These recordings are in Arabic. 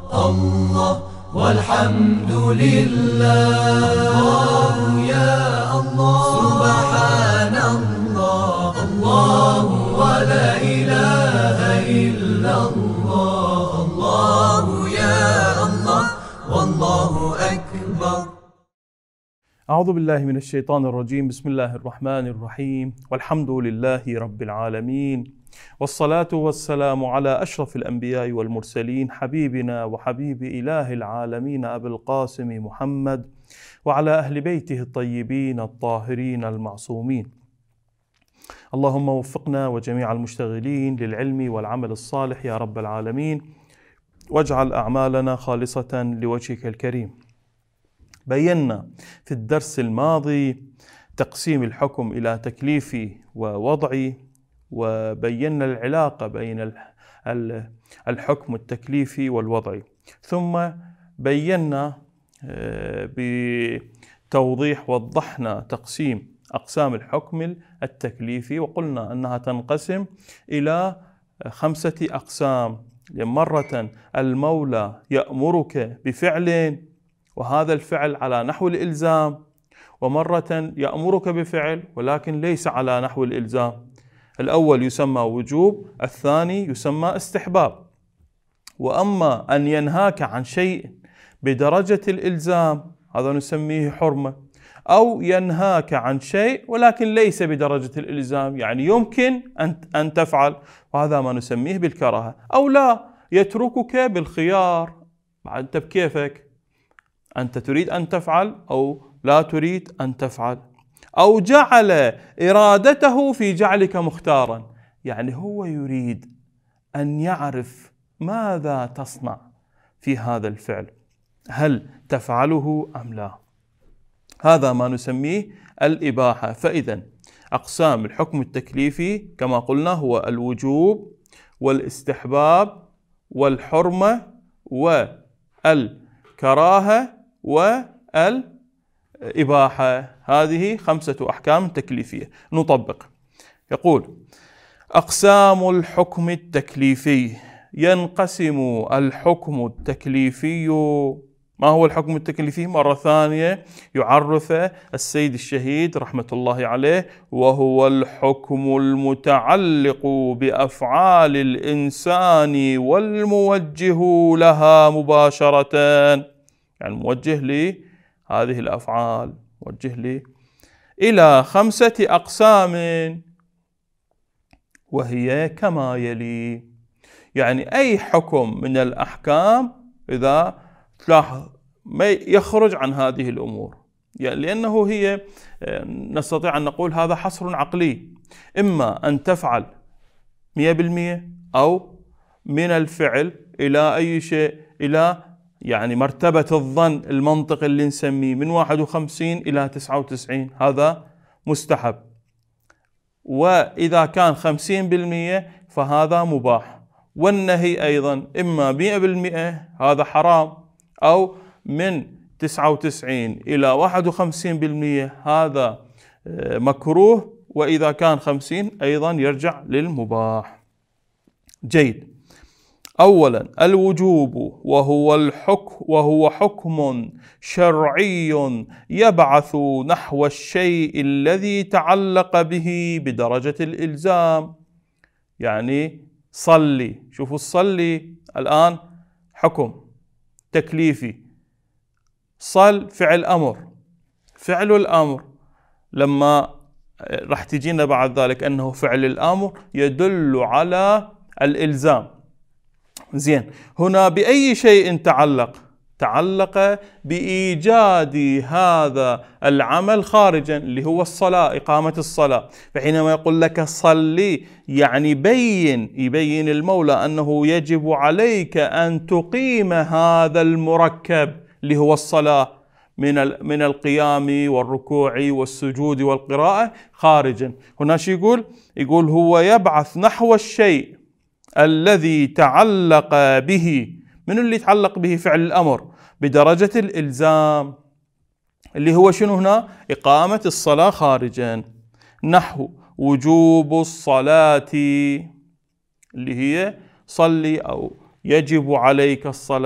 الله والحمد لله. الله يا الله سبحان الله. الله ولا إله إلا الله. الله يا الله والله أكبر. أعوذ بالله من الشيطان الرجيم. بسم الله الرحمن الرحيم، والحمد لله رب العالمين، والصلاة والسلام على أشرف الأنبياء والمرسلين، حبيبنا وحبيب إله العالمين أبي القاسم محمد، وعلى أهل بيته الطيبين الطاهرين المعصومين. اللهم وفقنا وجميع المشتغلين للعلم والعمل الصالح يا رب العالمين، واجعل أعمالنا خالصة لوجهك الكريم. بينا في الدرس الماضي تقسيم الحكم إلى تكليفي ووضعي، وبينا العلاقة بين الحكم التكليفي والوضعي، ثم بينا بتوضيح وضحنا تقسيم أقسام الحكم التكليفي، وقلنا أنها تنقسم إلى 5 أقسام. مرة المولى يأمرك بفعل وهذا الفعل على نحو الإلزام، ومرة يأمرك بفعل ولكن ليس على نحو الإلزام. الأول يسمى وجوب، الثاني يسمى استحباب. وأما أن ينهاك عن شيء بدرجة الإلزام هذا نسميه حرمة، أو ينهاك عن شيء ولكن ليس بدرجة الإلزام، يعني يمكن أن تفعل، وهذا ما نسميه بالكراهة. أو لا، يتركك بالخيار، أنت بكيفك، أنت تريد أن تفعل أو لا تريد أن تفعل. أو جعل إرادته في جعلك مختارا، يعني هو يريد أن يعرف ماذا تصنع في هذا الفعل، هل تفعله أم لا. هذا ما نسميه الإباحة. فإذا أقسام الحكم التكليفي كما قلنا هو الوجوب والاستحباب والحرمة والكراهة والإباحة. هذه 5 أحكام تكليفية. نطبق. يقول: أقسام الحكم التكليفي. ينقسم الحكم التكليفي. ما هو الحكم التكليفي؟ مرة ثانية يعرفه السيد الشهيد رحمة الله عليه: وهو الحكم المتعلق بأفعال الإنسان والموجه لها مباشرة، يعني موجه لهذه الأفعال، موجه لي إلى 5 أقسام، وهي كما يلي. يعني أي حكم من الأحكام إذا تلاحظ ما يخرج عن هذه الأمور، يعني لأنه هي نستطيع أن نقول هذا حصر عقلي، إما أن تفعل 100% أو من الفعل إلى أي شيء، إلى يعني مرتبة الظن المنطق اللي نسميه من 51 إلى 99، هذا مستحب. وإذا كان 50% فهذا مباح. والنهي أيضا إما 100% هذا حرام، أو من 99 إلى 51% هذا مكروه، وإذا كان 50 أيضا يرجع للمباح. جيد. أولا الوجوب، وهو حكم شرعي يبعث نحو الشيء الذي تعلق به بدرجة الإلزام. يعني صلي، شوفوا الصلي الآن حكم تكليفي. صل فعل أمر، فعل الأمر لما راح تجينا بعد ذلك أنه فعل الأمر يدل على الإلزام. زين، هنا بأي شيء تعلق بإيجاد هذا العمل خارجا اللي هو الصلاة، إقامة الصلاة. فحينما يقول لك صلي يعني يبين المولى أنه يجب عليك أن تقيم هذا المركب اللي هو الصلاة من القيام والركوع والسجود والقراءة خارجا. هنا شو يقول هو يبعث نحو الشيء الذي تعلق به. من اللي يتعلق به؟ فعل الأمر بدرجة الإلزام، اللي هو شنو هنا؟ إقامة الصلاة خارجا. نحو وجوب الصلاة اللي هي صلي أو يجب عليك الصلاة،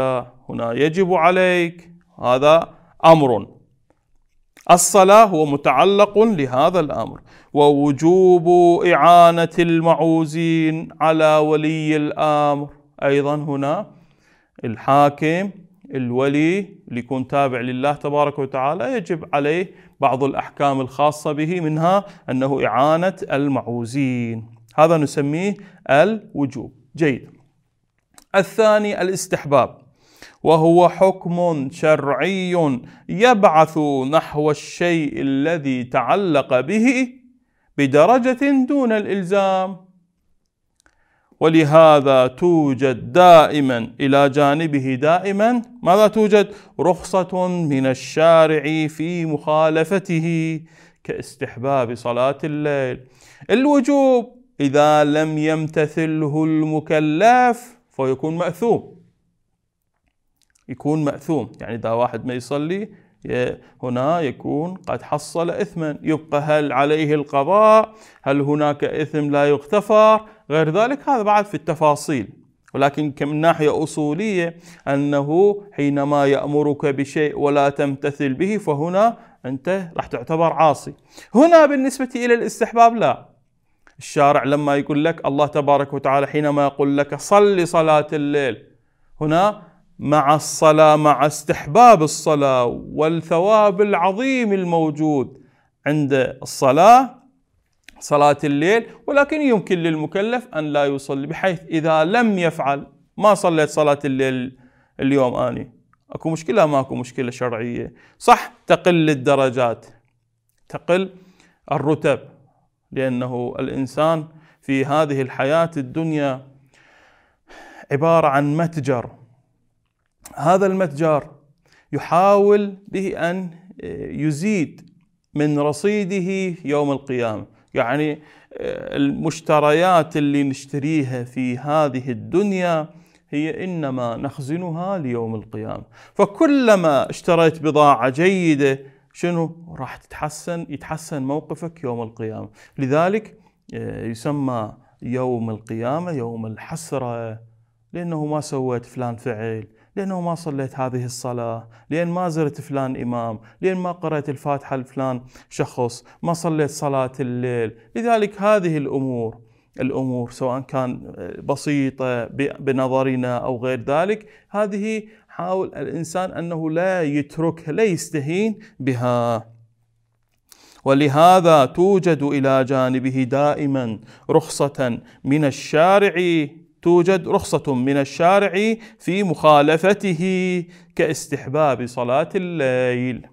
هنا يجب عليك، هذا أمر. الصلاة هو متعلق لهذا الأمر. ووجوب إعانة المعوزين على ولي الأمر، أيضا هنا الحاكم الولي اللي يكون تابع لله تبارك وتعالى يجب عليه بعض الأحكام الخاصة به، منها أنه إعانة المعوزين، هذا نسميه الوجوب. جيد. الثاني الاستحباب، وهو حكم شرعي يبعث نحو الشيء الذي تعلق به بدرجة دون الإلزام، ولهذا توجد دائما إلى جانبه دائما ماذا توجد؟ رخصة من الشارع في مخالفته، كاستحباب صلاة الليل. الوجوب إذا لم يمتثله المكلف فيكون مأثوم، يكون مأثوم، يعني إذا واحد ما يصلي هنا يكون قد حصل إثما. يبقى هل عليه القضاء؟ هل هناك إثم لا يغتفر؟ غير ذلك هذا بعد في التفاصيل، ولكن من ناحية أصولية أنه حينما يأمرك بشيء ولا تمتثل به فهنا أنت راح تعتبر عاصي. هنا بالنسبة إلى الاستحباب لا، الشارع لما يقول لك الله تبارك وتعالى حينما يقول لك صل صلاة الليل، هنا مع الصلاة مع استحباب الصلاة والثواب العظيم الموجود عند الصلاة صلاة الليل، ولكن يمكن للمكلف أن لا يصلي، بحيث إذا لم يفعل ما صليت صلاة الليل اليوم أني أكو مشكلة؟ ما أكو مشكلة شرعية، صح تقل الدرجات تقل الرتب، لأنه الإنسان في هذه الحياة الدنيا عبارة عن متجر، هذا المتجر يحاول به أن يزيد من رصيده يوم القيامة. يعني المشتريات اللي نشتريها في هذه الدنيا هي إنما نخزنها ليوم القيامة، فكلما اشتريت بضاعة جيدة شنو راح يتحسن موقفك يوم القيامة. لذلك يسمى يوم القيامة يوم الحسرة، لأنه ما سويت فلان فعل، لأنه ما صليت هذه الصلاة، لأن ما زرت فلان إمام، لأن ما قرأت الفاتحة لفلان شخص، ما صليت صلاة الليل. لذلك هذه الأمور سواء كان بسيطة بنظرنا أو غير ذلك، هذه حاول الإنسان أنه لا يتركها، لا يستهين بها. ولهذا توجد إلى جانبه دائما رخصة من الشارع، توجد رخصة من الشارع في مخالفته كاستحباب صلاة الليل.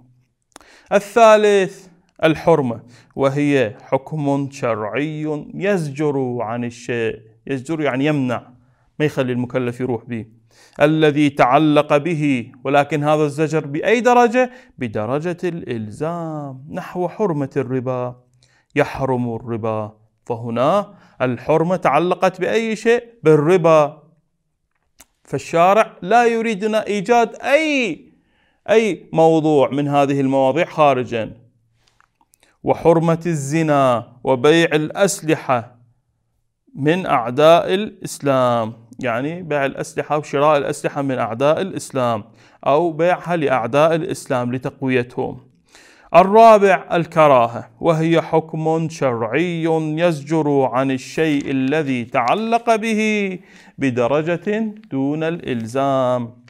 الثالث الحرمة، وهي حكم شرعي يزجر عن الشيء، يزجر يعني يمنع، ما يخلي المكلف يروح به، الذي تعلق به، ولكن هذا الزجر بأي درجة؟ بدرجة الإلزام، نحو حرمة الربا، يحرم الربا، فهنا الحرمة تعلقت بأي شيء؟ بالربا، فالشارع لا يريدنا إيجاد أي موضوع من هذه المواضيع خارجا. وحرمة الزنا وبيع الأسلحة من أعداء الإسلام، يعني بيع الأسلحة وشراء الأسلحة من أعداء الإسلام أو بيعها لأعداء الإسلام لتقويتهم. الرابع الكراهة، وهي حكم شرعي يزجر عن الشيء الذي تعلق به بدرجة دون الإلزام،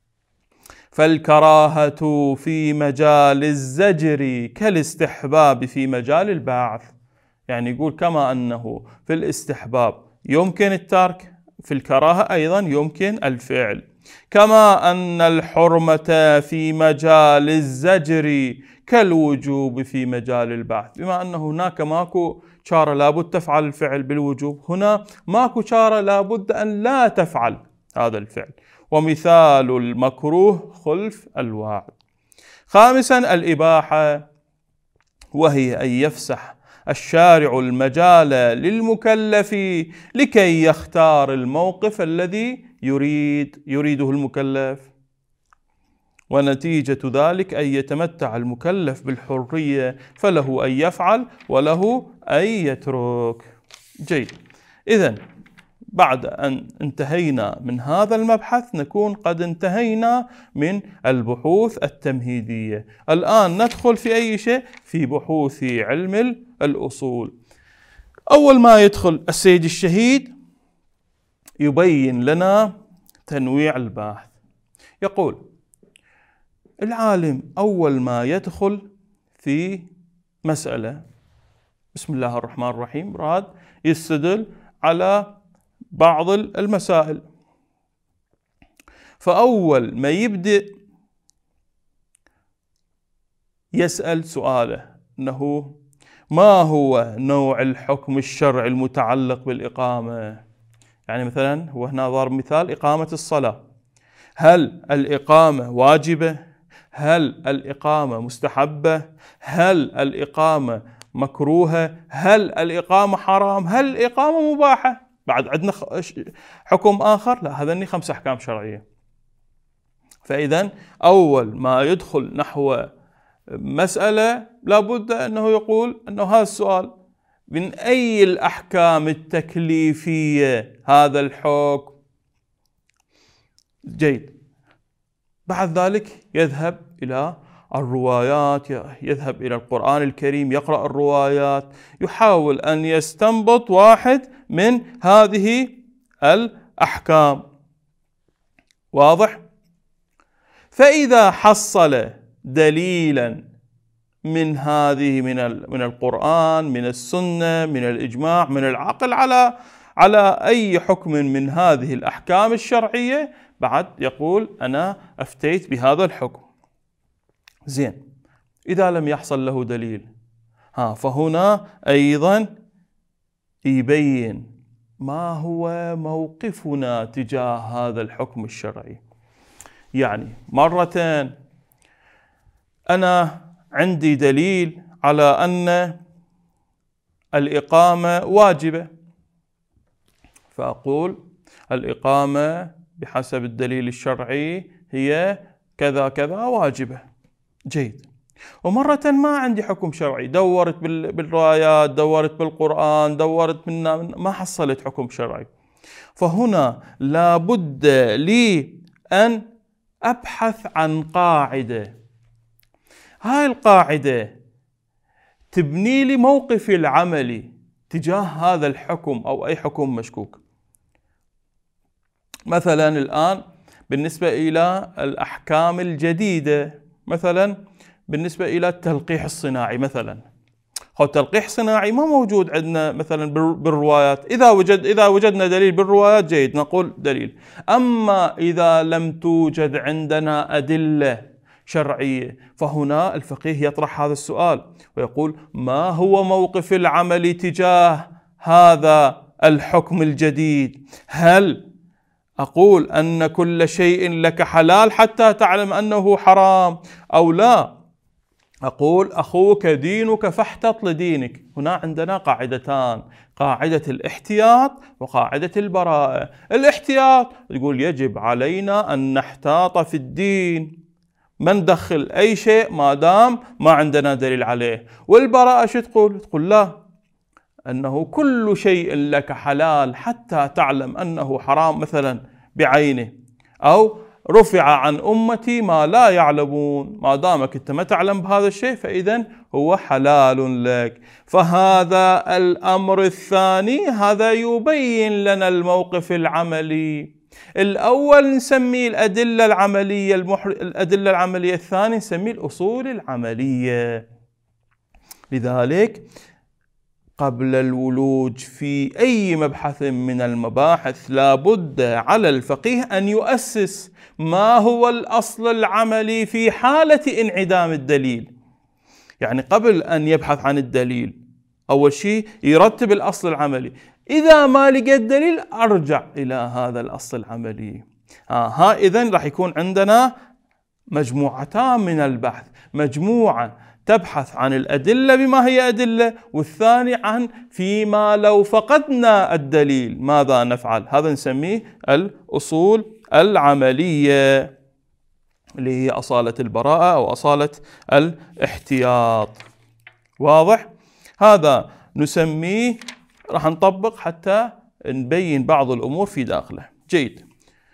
فالكراهة في مجال الزجر كالاستحباب في مجال البعث. يعني يقول كما أنه في الاستحباب يمكن الترك، في الكراهة أيضا يمكن الفعل، كما أن الحرمة في مجال الزجر كالوجوب في مجال البعث. بما أن هناك ماكو شارة لابد تفعل الفعل بالوجوب، هنا ماكو شارة لابد أن لا تفعل هذا الفعل. ومثال المكروه خلف الوعد. خامسا الإباحة، وهي أن يفسح الشارع المجال للمكلف لكي يختار الموقف الذي يريده المكلف، ونتيجة ذلك أن يتمتع المكلف بالحرية، فله أن يفعل وله أن يترك. جيد. إذن بعد أن انتهينا من هذا المبحث نكون قد انتهينا من البحوث التمهيدية. الآن ندخل في أي شيء؟ في بحوث علم الأصول. أول ما يدخل السيد الشهيد يبين لنا تنويع الباحث. يقول العالم أول ما يدخل في مسألة، بسم الله الرحمن الرحيم، راد يستدل على بعض المسائل، فأول ما يبدأ يسأل سؤاله أنه ما هو نوع الحكم الشرعي المتعلق بالإقامة؟ يعني مثلا هو هنا ضرب مثال إقامة الصلاة، هل الإقامة واجبة؟ هل الإقامة مستحبة؟ هل الإقامة مكروهة؟ هل الإقامة حرام؟ هل الإقامة مباحة؟ بعد عندنا حكم آخر؟ لا، هذني 5 أحكام شرعية. فإذا أول ما يدخل نحو مسألة لابد أنه يقول أنه هذا السؤال من أي الأحكام التكليفية هذا الحكم؟ جيد. بعد ذلك يذهب إلى الروايات، يذهب إلى القرآن الكريم، يقرأ الروايات، يحاول أن يستنبط واحد من هذه الأحكام. واضح؟ فإذا حصل دليلا من هذه من القرآن، من السنة، من الإجماع، من العقل على أي حكم من هذه الأحكام الشرعية، بعد يقول أنا أفتيت بهذا الحكم. زين، إذا لم يحصل له دليل فهنا أيضا يبين ما هو موقفنا تجاه هذا الحكم الشرعي. يعني مرة أنا عندي دليل على أن الإقامة واجبة، فأقول الإقامة بحسب الدليل الشرعي هي كذا كذا واجبة. جيد. ومرة ما عندي حكم شرعي، دورت بالروايات، دورت بالقرآن، دورت ما حصلت حكم شرعي. فهنا لابد لي أن أبحث عن قاعدة، هاي القاعدة تبني لي موقفي العملي تجاه هذا الحكم أو أي حكم مشكوك. مثلا الآن بالنسبة إلى الأحكام الجديدة، مثلا بالنسبة إلى التلقيح الصناعي، مثلا هو التلقيح الصناعي ما موجود عندنا مثلا بالروايات. إذا وجدنا دليل بالروايات جيد، نقول دليل. أما إذا لم توجد عندنا أدلة شرعية، فهنا الفقيه يطرح هذا السؤال ويقول ما هو موقف العمل تجاه هذا الحكم الجديد؟ هل أقول أن كل شيء لك حلال حتى تعلم أنه حرام، أو لا أقول أخوك دينك فاحتط لدينك؟ هنا عندنا قاعدتان، قاعدة الاحتياط وقاعدة البراءة. الاحتياط يقول يجب علينا أن نحتاط في الدين، ما ندخل أي شيء ما دام ما عندنا دليل عليه. والبراءة شو تقول؟ تقول لا، أنه كل شيء لك حلال حتى تعلم أنه حرام مثلا بعينه، أو رفع عن أمتي ما لا يعلمون، ما دامك أنت ما تعلم بهذا الشيء فإذا هو حلال لك. فهذا الأمر الثاني هذا يبين لنا الموقف العملي. الأول نسميه الأدلة العملية، الأدلة العملية الثاني نسميه الأصول العملية. لذلك قبل الولوج في أي مبحث من المباحث لابد على الفقيه أن يؤسس ما هو الأصل العملي في حالة انعدام الدليل. يعني قبل أن يبحث عن الدليل أول شيء يرتب الأصل العملي، إذا ما لقى الدليل أرجع إلى هذا الأصل العملي. إذن راح يكون عندنا مجموعتان من البحث، مجموعة تبحث عن الأدلة بما هي أدلة، والثاني عن فيما لو فقدنا الدليل ماذا نفعل. هذا نسميه الأصول العملية اللي هي أصالة البراءة أو أصالة الاحتياط. واضح؟ هذا نسميه، راح نطبق حتى نبين بعض الأمور في داخله. جيد.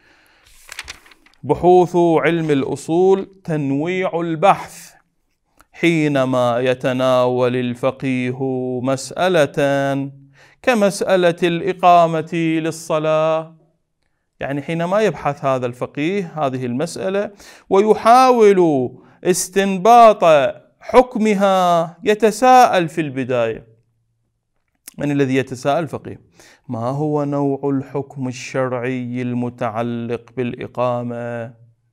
بحوث علم الأصول تنويع البحث حينما يتناول الفقيه مسألة كمسألة الإقامة للصلاة، يعني حينما يبحث هذا الفقيه هذه المسألة ويحاول استنباط حكمها يتساءل في البداية. من الذي يتساءل؟ الفقيه. ما هو نوع الحكم الشرعي المتعلق بالإقامة؟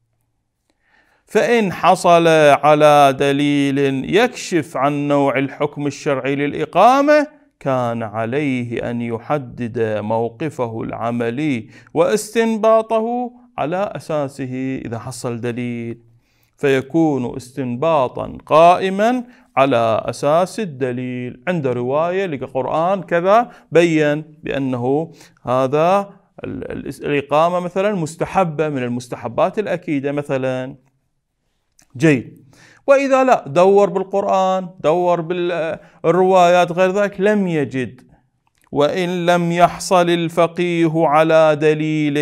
فإن حصل على دليل يكشف عن نوع الحكم الشرعي للإقامة كان عليه أن يحدد موقفه العملي واستنباطه على أساسه إذا حصل دليل، فيكون استنباطا قائما على أساس الدليل. عند رواية لقرآن كذا بيّن بأنه هذا الإقامة مثلا مستحبة من المستحبات الأكيدة مثلا. جيد. وإذا لا، دور بالقرآن، دور بالروايات غير ذلك، لم يجد. وإن لم يحصل الفقيه على دليل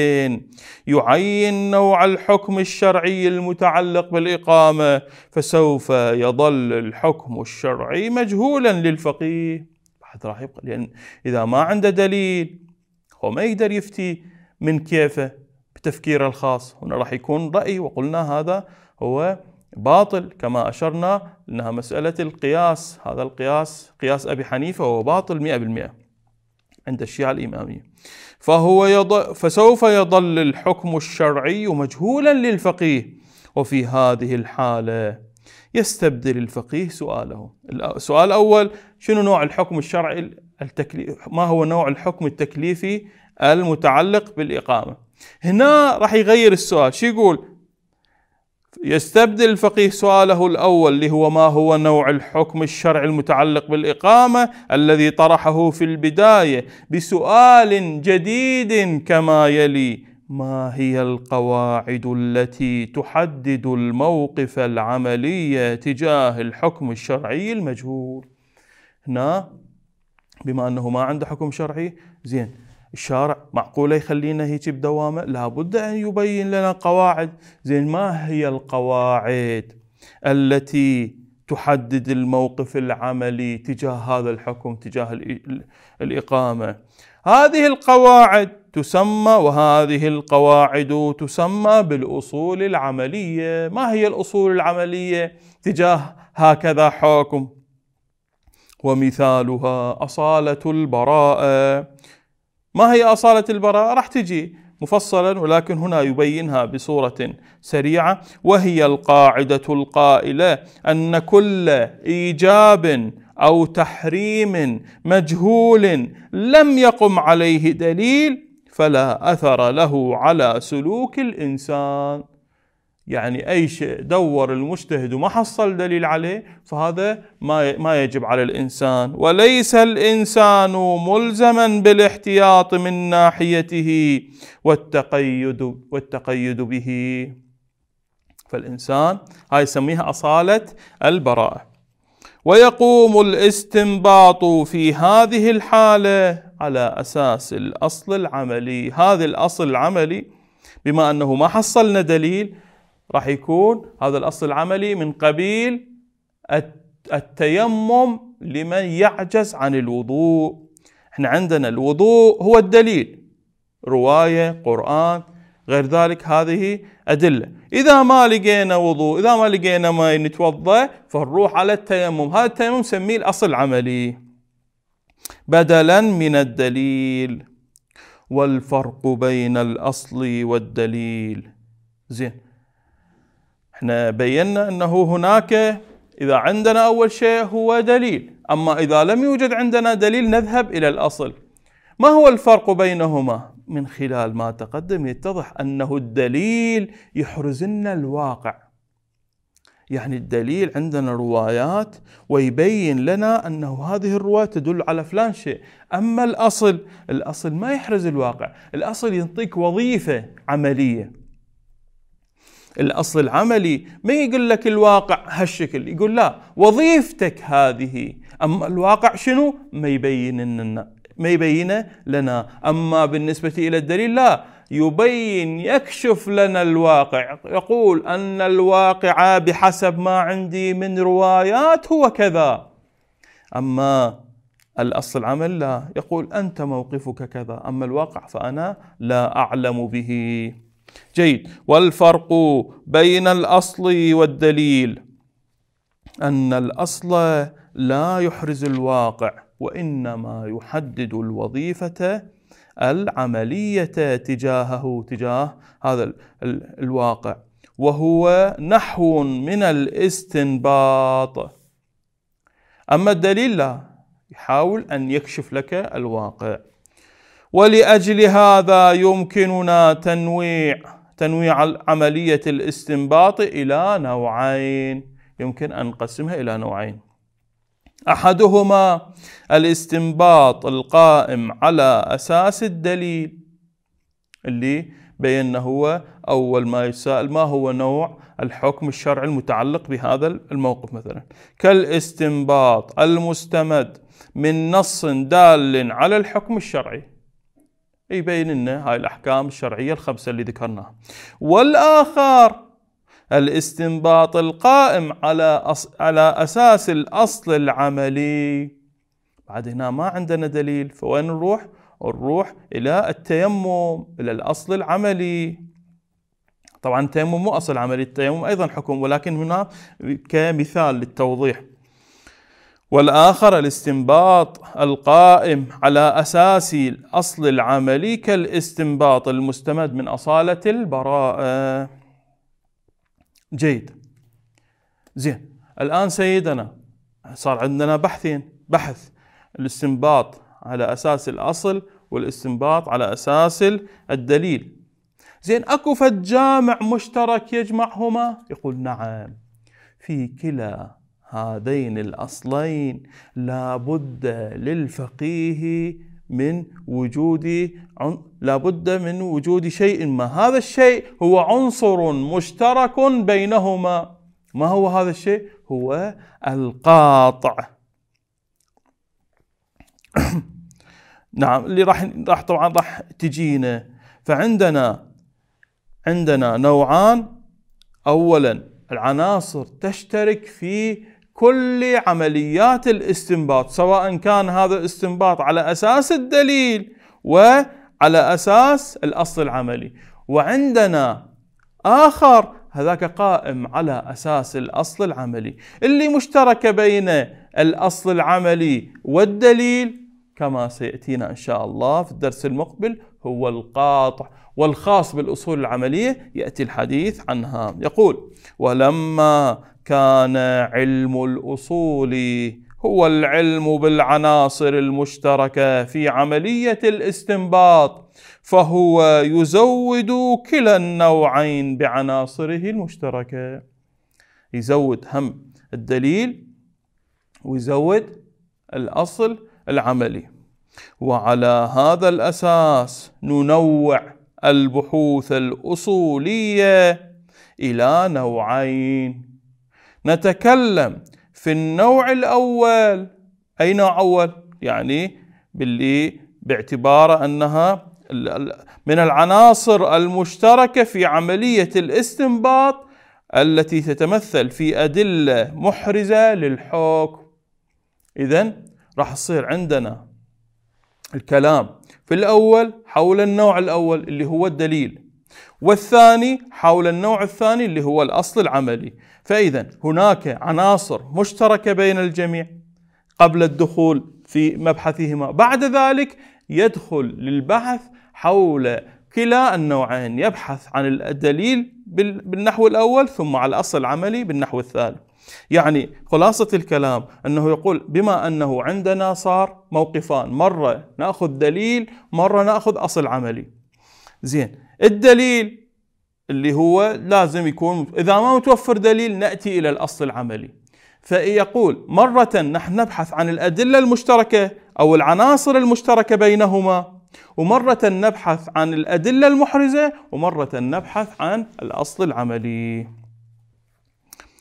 يعين نوع الحكم الشرعي المتعلق بالإقامة فسوف يظل الحكم الشرعي مجهولا للفقيه. بعد راح يبقى، لأن إذا ما عنده دليل هو ما يقدر يفتي من كيفه بتفكيره الخاص. هنا راح يكون رأي، وقلنا هذا هو باطل كما أشرنا أنها مسألة القياس. هذا القياس قياس أبي حنيفة وهو باطل 100% عند الشيعة الإمامية. فسوف يظل الحكم الشرعي مجهولا للفقيه، وفي هذه الحالة يستبدل الفقيه سؤاله. السؤال الأول: شنو نوع الحكم الشرعي ما هو نوع الحكم التكليفي المتعلق بالإقامة؟ هنا راح يغير السؤال. شو يقول؟ يستبدل الفقيه سؤاله الأول اللي هو ما هو نوع الحكم الشرعي المتعلق بالإقامة الذي طرحه في البداية بسؤال جديد كما يلي: ما هي القواعد التي تحدد الموقف العملي تجاه الحكم الشرعي المجهول؟ هنا بما أنه ما عنده حكم شرعي، زين الشارع معقولة يخلينا هيك بدوامة؟ لابد أن يبين لنا قواعد. زين، ما هي القواعد التي تحدد الموقف العملي تجاه هذا الحكم، تجاه الإقامة؟ هذه القواعد تسمى بالأصول العملية. ما هي الأصول العملية تجاه هكذا حكم؟ ومثالها أصالة البراءة. ما هي أصالة البراءة؟ راح تجي مفصلا، ولكن هنا يبينها بصورة سريعة. وهي القاعدة القائلة أن كل إيجاب أو تحريم مجهول لم يقم عليه دليل فلا أثر له على سلوك الإنسان. يعني أي شيء دور المجتهد وما حصل دليل عليه فهذا ما يجب على الإنسان، وليس الإنسان ملزما بالاحتياط من ناحيته والتقيد به. فالإنسان هاي يسميها أصالة البراءة. ويقوم الاستنباط في هذه الحالة على أساس الأصل العملي. هذا الأصل العملي بما أنه ما حصلنا دليل راح يكون هذا الأصل العملي من قبيل التيمم لمن يعجز عن الوضوء. احنا عندنا الوضوء هو الدليل، رواية، قرآن، غير ذلك هذه أدلة. إذا ما لقينا وضوء، إذا ما لقينا ما نتوضأ، فنروح على التيمم. هذا التيمم نسميه الأصل العملي بدلا من الدليل. والفرق بين الأصل والدليل. زين، احنا بينا أنه هناك إذا عندنا أول شيء هو دليل، أما إذا لم يوجد عندنا دليل نذهب إلى الأصل. ما هو الفرق بينهما؟ من خلال ما تقدم يتضح أنه الدليل يحرز لنا الواقع. يعني الدليل عندنا روايات ويبين لنا أنه هذه الرواية تدل على فلان شيء. أما الأصل ما يحرز الواقع. الأصل ينطيك وظيفة عملية. الأصل العملي ما يقول لك الواقع هالشكل، يقول لا، وظيفتك هذه. أما الواقع شنو؟ ما يبين لنا ما يبين لنا. أما بالنسبة إلى الدليل لا، يبين يكشف لنا الواقع، يقول أن الواقع بحسب ما عندي من روايات هو كذا. أما الأصل العمل لا، يقول أنت موقفك كذا، أما الواقع فأنا لا أعلم به. جيد. والفرق بين الأصل والدليل أن الأصل لا يحرز الواقع، وإنما يحدد الوظيفة العملية تجاه هذا الواقع، وهو نحو من الاستنباط. أما الدليل لا، يحاول أن يكشف لك الواقع. ولأجل هذا يمكننا تنويع عملية الاستنباط إلى نوعين، يمكن أن نقسمها إلى نوعين. أحدهما الاستنباط القائم على أساس الدليل، اللي بينا هو أول ما يسأل ما هو نوع الحكم الشرعي المتعلق بهذا الموقف، مثلا كالاستنباط المستمد من نص دال على الحكم الشرعي، يبين لنا هاي الأحكام الشرعية الخمسة اللي ذكرناها. والآخر الاستنباط القائم على أساس الأصل العملي. بعد هنا ما عندنا دليل، فوين نروح؟ نروح إلى التيمم، إلى الأصل العملي. طبعا التيمم مو أصل عملي، التيمم أيضا حكم، ولكن هنا كمثال للتوضيح. والآخر الاستنباط القائم على أساس الأصل العملي كالاستنباط المستمد من أصالة البراءة. جيد. زين. الآن سيدنا صار عندنا بحثين، بحث الاستنباط على أساس الأصل والاستنباط على أساس الدليل. زين، أكو فد جامع مشترك يجمعهما؟ يقول نعم، في كلا هذين الأصلين لابد للفقيه من وجود شيء ما، هذا الشيء هو عنصر مشترك بينهما. ما هو هذا الشيء؟ هو القاطع. نعم، اللي راح طبعا راح تجينا. فعندنا نوعان. أولا العناصر تشترك في كل عمليات الاستنباط، سواء كان هذا الاستنباط على أساس الدليل وعلى أساس الأصل العملي. وعندنا آخر هذاك قائم على أساس الأصل العملي، اللي مشترك بين الأصل العملي والدليل كما سيأتينا إن شاء الله في الدرس المقبل هو القاطع. والخاص بالأصول العملية يأتي الحديث عنها. يقول: ولما كان علم الأصول هو العلم بالعناصر المشتركة في عملية الاستنباط، فهو يزود كلا النوعين بعناصره المشتركة. يزود هم الدليل ويزود الأصل العملي. وعلى هذا الأساس ننوع البحوث الأصولية إلى نوعين. نتكلم في النوع الأول. أي نوع أول؟ يعني باللي باعتبار أنها من العناصر المشتركة في عملية الاستنباط التي تتمثل في أدلة محرزة للحكم. إذن راح يصير عندنا الكلام في الأول حول النوع الأول اللي هو الدليل، والثاني حول النوع الثاني اللي هو الأصل العملي. فإذا هناك عناصر مشتركة بين الجميع قبل الدخول في مبحثهما. بعد ذلك يدخل للبحث حول كلا النوعين، يبحث عن الدليل بالنحو الأول ثم على الأصل العملي بالنحو الثاني. يعني خلاصة الكلام أنه يقول بما أنه عندنا صار موقفان، مرة نأخذ دليل، مرة نأخذ أصل عملي. زين، الدليل اللي هو لازم يكون، إذا ما متوفر دليل نأتي إلى الأصل العملي. فيقول مرة نحن نبحث عن الأدلة المشتركة أو العناصر المشتركة بينهما، ومرة نبحث عن الأدلة المحرزة، ومرة نبحث عن الأصل العملي.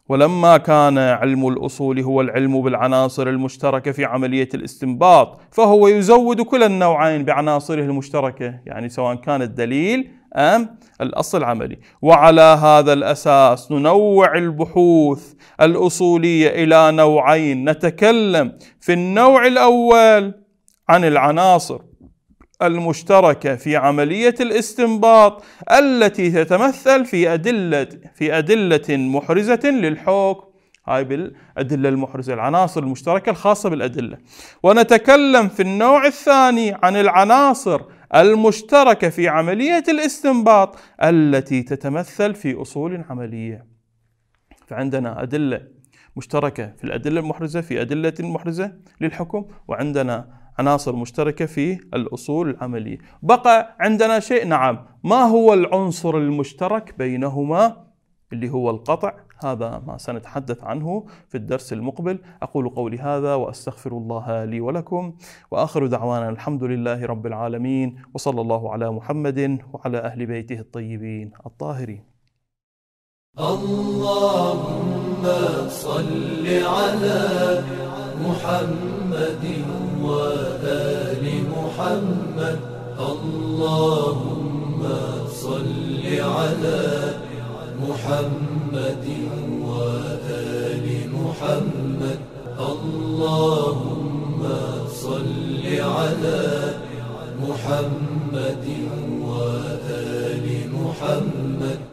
ولما كان علم الأصول هو العلم بالعناصر المشتركة في عملية الاستنباط، فهو يزود كلا النوعين بعناصره المشتركة، يعني سواء كان الدليل أم الأصل العملي. وعلى هذا الأساس ننوع البحوث الأصولية إلى نوعين. نتكلم في النوع الأول عن العناصر المشتركة في عملية الاستنباط التي تتمثل في أدلة محرزة للحكم. هاي بالأدلة المحرزة، العناصر المشتركة الخاصة بالأدلة. ونتكلم في النوع الثاني عن العناصر المشتركة في عملية الاستنباط التي تتمثل في أصول عملية. فعندنا أدلة مشتركة في الأدلة المحرزة في أدلة محرزة للحكم، وعندنا عناصر مشتركة في الأصول العملية. بقى عندنا شيء، نعم، ما هو العنصر المشترك بينهما اللي هو القطع؟ هذا ما سنتحدث عنه في الدرس المقبل. أقول قولي هذا وأستغفر الله لي ولكم، وآخر دعوانا الحمد لله رب العالمين، وصلى الله على محمد وعلى أهل بيته الطيبين الطاهرين. اللهم صل على محمد وآل محمد. اللهم صل على محمد وآل محمد. اللهم صل على محمد وآل محمد.